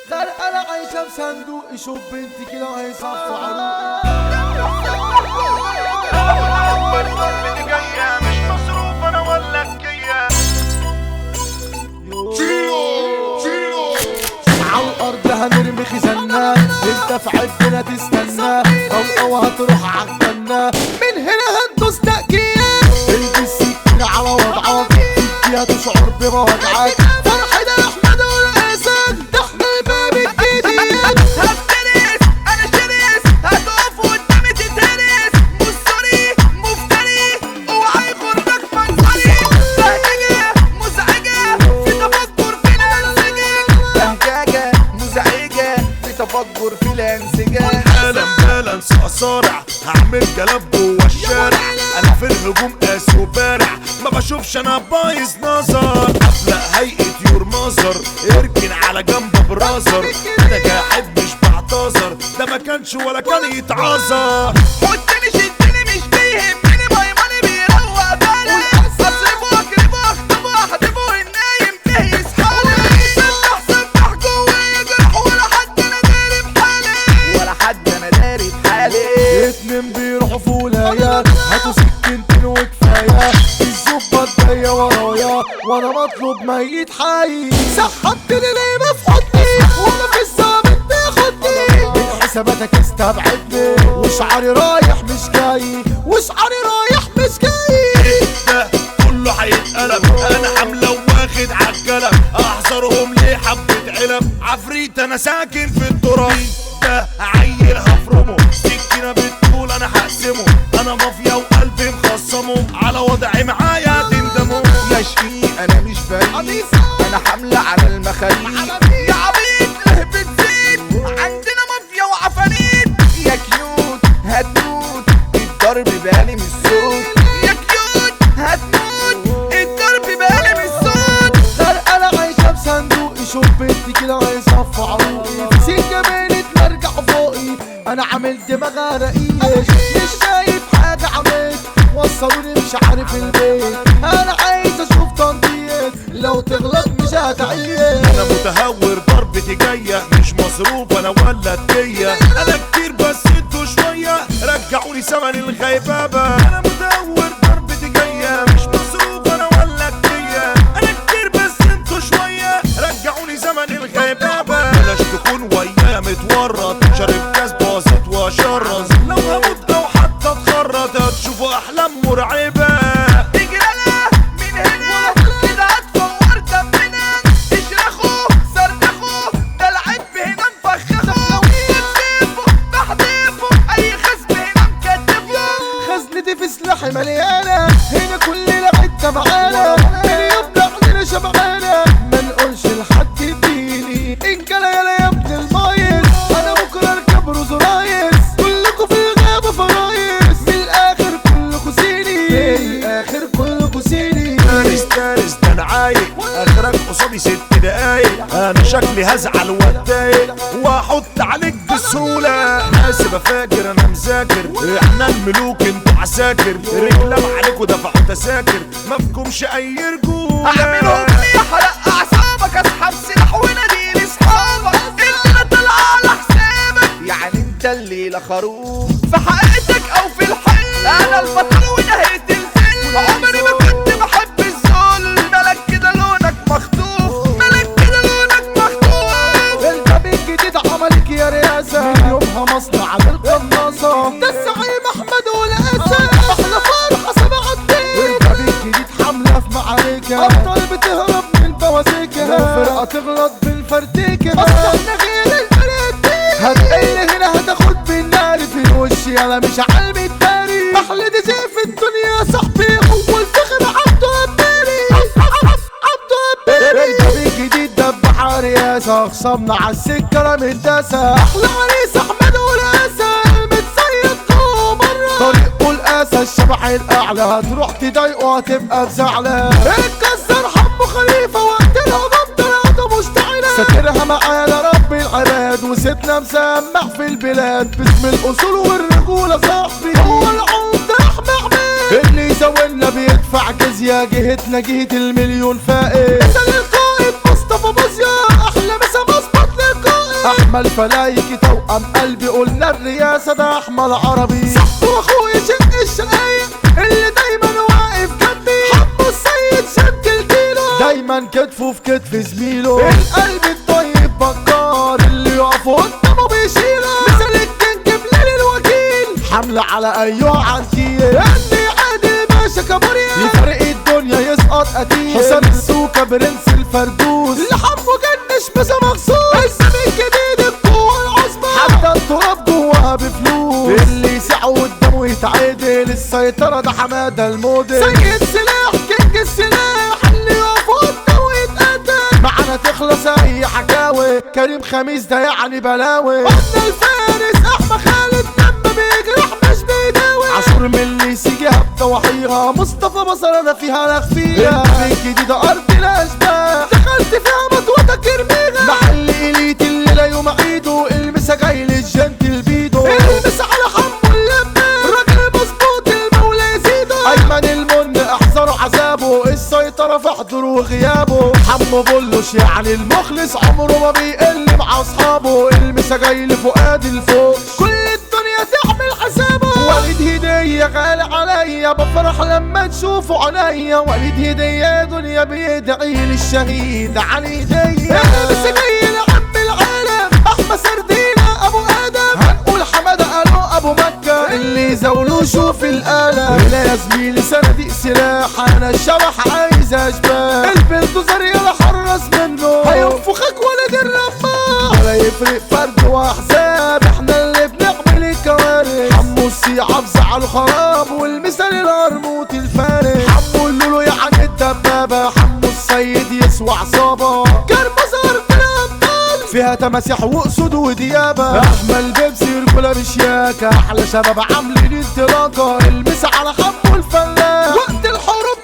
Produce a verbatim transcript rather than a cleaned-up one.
غرقانة عايشة بصندوق، شوف بنتي كده هيصفوا عروقي. أول ضربتي جاية مش مصروف أنا ولا الكية. عالأرض هنرمي خزاننا، انت في عفنا تستنى، طلقة هتروح عالجنة، من هنا هندوس تأكيد. البس سكينة على وضعك، فيها تشعر بوجعك، فرحي ده أحمد والأسد، ده احنا الباب الجديد. هفترس انا شرس، هتقف قدامي تتهرس، مصري مفتري اوعى يخرجك منظري. بهججة مزعجة في تفكر في الانسجة، بهججة مزعجة في تفكر في الانسجة. قلم بالانس اصارع، هعمل جلب جوا الشارع، انا في الهجوم قاسي وبارع، ما بشوفش انا بايظ نظر، افلق هيئة يور مظهر، اركن على جنب برازر، انا جاحد مش بعتذر، ده ما كانش ولا كان يتعذر. حطني شدني مش بيهمني، ميموني بيروق بالي، اصرفه واكرفه اخطبه احدفه النايم ده يصحالي. سبح سبح جوايا جرح، ولا حد انا داري بحالي، ولا حد انا داري بحالي. اتنين بيروحوا في ولاية، هاتوا سكينتين وكفاية، الزبط جاية ورايا وانا مطلوب ميت حي. سحبتني نايمة في حضني، وانا في الظابط بياخدني، حساباتك استبعدني، وشعري رايح مش جاي، وشعري رايح مش جاي. ده كله هيتقلب، انا حملة واخد عالكلب، احذرهم ليه حبة علب، عفريت انا ساكن في التراب، ده عيل هفرمه، سكينة بتقول انا هقسمه، انا مافيا وقلبي مخصمه، على وضعي معايا تندموا. يا شقيق انا مش بريء، انا حملة على المخاريق. يا عبيد له بتزيد، عندنا مافيا وعفاريت. يا كيوت هتموت، الضرب بالي من الصوت. يا كيوت هتموت، الضرب بالي من الصوت. غرقانة عايشة بصندوق، شوف بنتي كده هيصفوا عروقي، سكة بيني ترجع فوقي، انا عامل دماغ رقيش، مش شايف حاجة عملت، وصلوني مش عارف البيت، انا عايز اشوف تنطيط، لو تغلط مش هتعيش. انا متهور ضربتي جاية، مش مصروف انا ولا تكية، انا كتير بس انتوا شوية، رجعوني زمن الغيبابة. انا متهور ضربتي جاية، مش مصروف انا ولا تكية، انا كتير بس انتوا شوية، رجعوني زمن الغيبابة. بلاش تكون ويايا متورط، شارب كاس باظت واشرز، لو هموت او حتى اتخرط هتشوفوا احلام مرعبة. تجرالة من هنا كده هتفور دمنا، اشرخوا صرخوا ده العب هنا مفخخوا، بتسيبوا بحذفوا اي خصم هنا مكتفوا. خزنتي في سلاحي مليانة، هنا كلنا حتة معانا، من يبدأ عندنا شبعانة، ما نقولش لحد اديني، إن كان يالا يا ابن المايس، أنا بكرة أركب روز رايس، كلكوا في الغابة فرايس، من الآخر كلكوا سيني، من الآخر كلكوا سيني. دارس دارس ده انا عايق، اخرك قصادي ست دقايق، انا شكلي هزعل واتضايق، واحط عليك بسهولة، حاسب افاكر انا مذاكر، احنا الملوك انتوا عساكر، رجلام عليكوا دفعوا تساكر، مفكمش اي رجولة. اعملهم يحرق اعصابك، اسحب سلاح ونادي لاصحابك، الليله طالعه على حسابك، يعني انت الليله خروف في حقيقتك او في الحلم. انا البطل ونهيت الفيلم، عمري ما كنت بحب الذل، مالك كده لونك مخطوف، مالك كده لونك مخطوف. الباب الجديد عملك يا رئاسة، من يومها مصنع للقناصة، ده الزعيم أحمد والأسد، أحلى فرحة سبع الدين. الباب الجديد حملة في معاركها، أبطال بتهرب من بوازيكها، لو فرقة تغلط بالفرتيكة، بس احنا غير الفرقتين، هتقل هنا هتاخد بالنار في الوش، يلا مش عالمي التاريخ، أحلى دي زي في الدنيا صاحبي، هو الفخر عبده الداري، عبده الداري. الباب الجديد دبح رياسة، خصمنا عالسكة رامي الداسة، أحلى عريس أحمد والأسد، متصيد جوه مرة، طريقه القاسة الشبح الأعلى، هتروح تضايقه هتبقى بزعلة، اتكسر حمو خليفة وقت الهضم طلعته مشتعلة، ساترها معانا رب العباد، وستنا مسمع في البلاد، باسم الأصول والرجولة صاحبي، هو العمدة أحمد عماد، اللي يزولنا بيدفع جزية، جهتنا جهة المليون فائد، مثل القائد مصطفى بوزيا، أحلى مسا مظبط للقائد. احمد فلايكي توأم قلبي قلنا الرئاسة ده احمد عربي صاحبه واخويا شق الشقايق اللي دايما واقف جنبي حبه السيد شد الكيلو دايما كتفه في كتف زميله القلب الطيب بكار اللي يقف قدامه بيشيله مثل الكينج بليل الوكيل حملة على ايوه عنتيه اللي عادل باشا كابوريا يفرق الدنيا يسقط قتيل حسام السوكة برنس الفردوس اللي حبه جنش بس مخصوص السمين الجديد القوة العظمى حتى التراب جواها بفلوس اللي يسعه قدامه يتعدل السيطرة ده حمادة الموديل سيد سلاح كينج السلاح اللي يقف قدامه يتقدم معانا تخلص اي حكاوي كريم خميس ده يعني بلاوي قلنا الفارس احمد خالد لما بيجرح مش بيداوي عاشور من اللي سيجيها بضواحيها مصطفى بصر انا فيها لخفيها الجديدة ارض الاشباح دخلت فيها مطوتك ارميها محل اليت اللي لا يوم عيده المسا جاي للجنتل بيدو المسا على حمو اللمة الراجل مظبوط المولى يزيده ايمن المن احذروا عذابه السيطرة في حضوره وغيابه حمو بولوش يعني المخلص عمره ما بيقل مع اصحابه المسا جاي لفؤاد الفوق كل الدنيا تعمل حسابه وليد هدية غالي عليا بفرح لما تشوفوا عليا وليد هدية دنيا بيدعي للشهيد علي هدية بس جاي لعم العالم احمد سردينة ابو ادم هنقول حمادة قالوا ابو مكة اللي زولوه شوف القلم لا يا زميلي صناديق سلاح انا الشبح عايز اشباح البلدوزر يلا حرص منه هينفخك ولد الرماح ولا يفرق فرد واحزاب احنا اللي بنعمل الكوارث حمو السيعة بزعل خراب والمثال القرموط الفارس حمو اللولو يعني الدبابة حمو السيد يسوى عصابة كرمزار بالابطال فيها تماسيح واسود وديابة احمل بيبسي رجولة بشياكة احلى شباب عاملين انطلاقة المسا على حمو الفلاح وقت الحروب